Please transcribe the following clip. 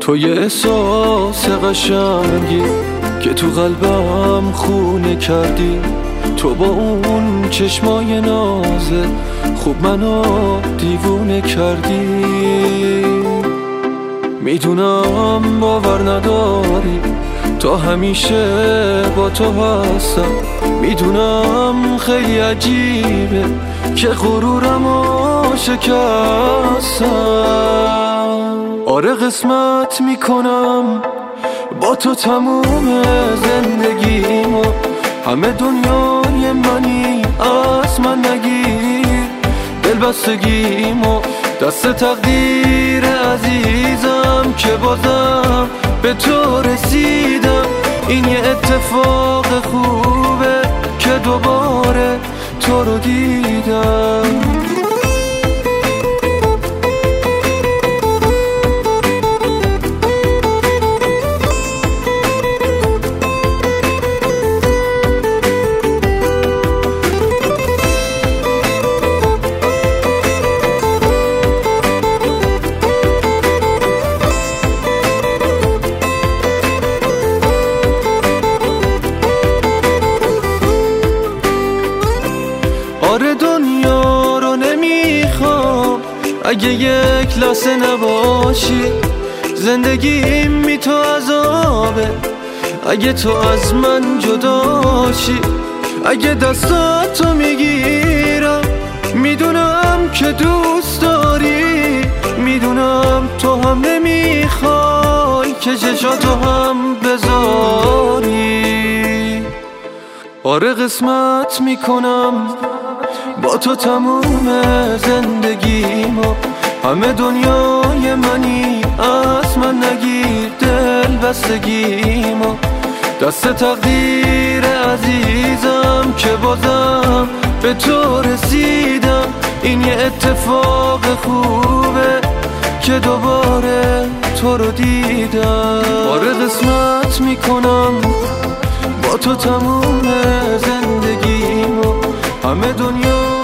تو یه احساس قشنگی که تو قلبم خونه کردی. تو با اون چشمای نازه خوب منو دیوونه کردی. میدونم باور نداری، تا همیشه با تو هستم. میدونم خیلی عجیبه که غرورمو شکستم. آره قسمت میکنم با تو تموم زندگیمو، همه دنیای منی از من نگیر. دلبستگیمو دست تقدیر عزیزم که بازم به تو رسیدم. این یه اتفاق خوبه که دوباره تو رو دیدم. آره دنیا رو نمیخوام اگه یک لحظه نباشی. زندگیم بی تو عذابه اگه تو از من جداشی. اگه دستاتو میگیرم میدونم که دوست داری. میدونم تو هم نمیخوای که چشاتو هم بذاری. آره قسمت میکنم با تو تموم زندگیمو، همه دنیای منی از من نگیر. دل بستگیمو دست تقدیر عزیزم که بازم به تو رسیدم. این یه اتفاق خوبه که دوباره تو رو دیدم. آره قسمت میکنم با تو تموم زندگیمو، همه دنیا